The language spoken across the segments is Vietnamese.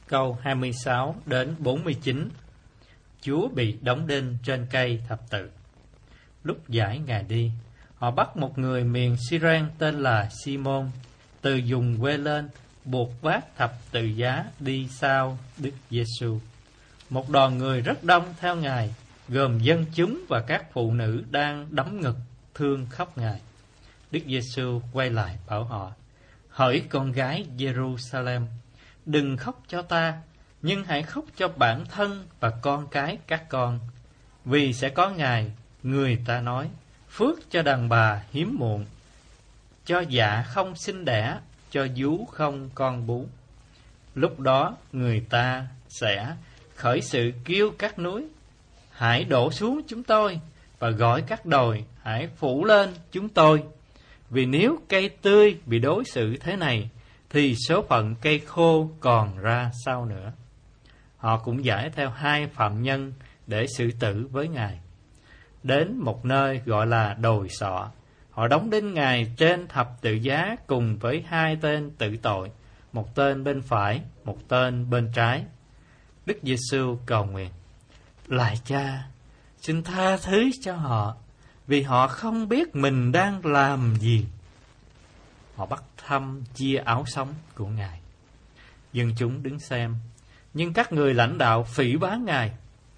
câu 26 đến 49. Chúa bị đóng đinh trên cây thập tự. Lúc giải Ngài đi, họ bắt một người miền Siren tên là Simon từ vùng quê lên, buộc vác thập tự giá đi sau Đức Giêsu. Một đoàn người rất đông theo Ngài, gồm dân chúng và các phụ nữ đang đấm ngực thương khóc Ngài. Đức Giêsu quay lại bảo họ: Hỡi con gái Jerusalem, đừng khóc cho ta, nhưng hãy khóc cho bản thân và con cái các con. Vì sẽ có ngày, người ta nói, phước cho đàn bà hiếm muộn, cho dạ không sinh đẻ, cho vú không con bú. Lúc đó người ta sẽ khởi sự kêu các núi, hãy đổ xuống chúng tôi, và gọi các đồi, hãy phủ lên chúng tôi. Vì nếu cây tươi bị đối xử thế này, thì số phận cây khô còn ra sao nữa. Họ cũng giải theo 2 phạm nhân để xử tử với Ngài. Đến một nơi gọi là đồi sọ, họ đóng đinh Ngài trên thập tự giá cùng với 2 tên tử tội, một tên bên phải, một tên bên trái. Đức Giêsu cầu nguyện: Lạy Cha, xin tha thứ cho họ, vì họ không biết mình đang làm gì. Họ bắt thăm chia áo sống của Ngài. Dân chúng đứng xem, nhưng các người lãnh đạo phỉ báng Ngài.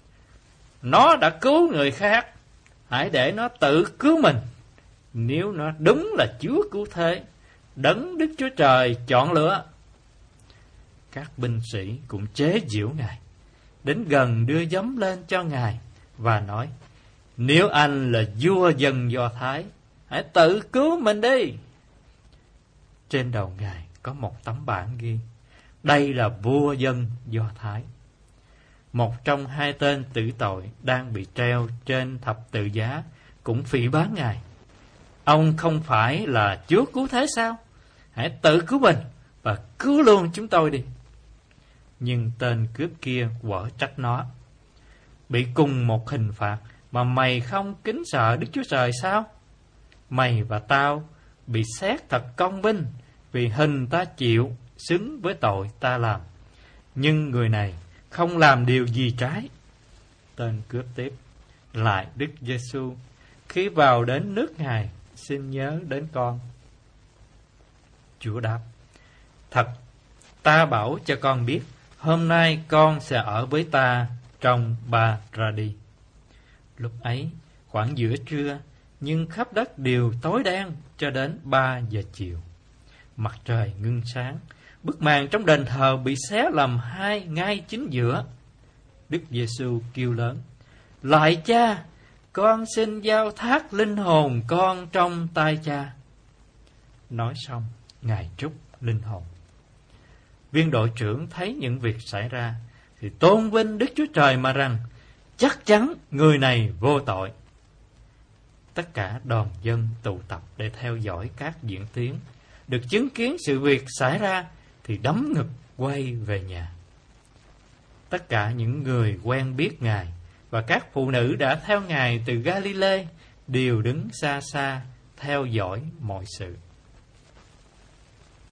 Nó đã cứu người khác, hãy để nó tự cứu mình. Nếu nó đúng là Chúa cứu thế, đấng Đức Chúa Trời chọn lựa. Các binh sĩ cũng chế giễu Ngài, đến gần đưa giấm lên cho Ngài và nói: Nếu anh là vua dân Do Thái, hãy tự cứu mình đi. Trên đầu Ngài có một tấm bảng ghi: Đây là vua dân Do Thái. Một trong 2 tên tử tội đang bị treo trên thập tự giá cũng phỉ báng Ngài: Ông không phải là Chúa cứu thế sao? Hãy tự cứu mình và cứu luôn chúng tôi đi. Nhưng tên cướp kia quở trách nó: Bị cùng một hình phạt mà mày không kính sợ Đức Chúa Trời sao? Mày và tao bị xét thật công bình, vì hình ta chịu xứng với tội ta làm. Nhưng người này không làm điều gì trái. Tên cướp tiếp: Lại Đức Giêsu, khi vào đến nước Ngài, xin nhớ đến con. Chúa đáp: Thật, ta bảo cho con biết, hôm nay con sẽ ở với ta trong Ba-ra-đi. Lúc ấy, khoảng giữa trưa, nhưng khắp đất đều tối đen cho đến 3 giờ chiều. Mặt trời ngưng sáng, bức màn trong đền thờ bị xé làm 2 ngay chính giữa. Đức Giêsu kêu lớn: Lạy Cha, con xin giao thác linh hồn con trong tay Cha. Nói xong, Ngài trút linh hồn. Viên đội trưởng thấy những việc xảy ra thì tôn vinh Đức Chúa Trời mà rằng: Chắc chắn người này vô tội. Tất cả đoàn dân tụ tập để theo dõi các diễn tiến. Được chứng kiến sự việc xảy ra thì đấm ngực quay về nhà. Tất cả những người quen biết Ngài và các phụ nữ đã theo Ngài từ Ga-li-lê đều đứng xa xa theo dõi mọi sự.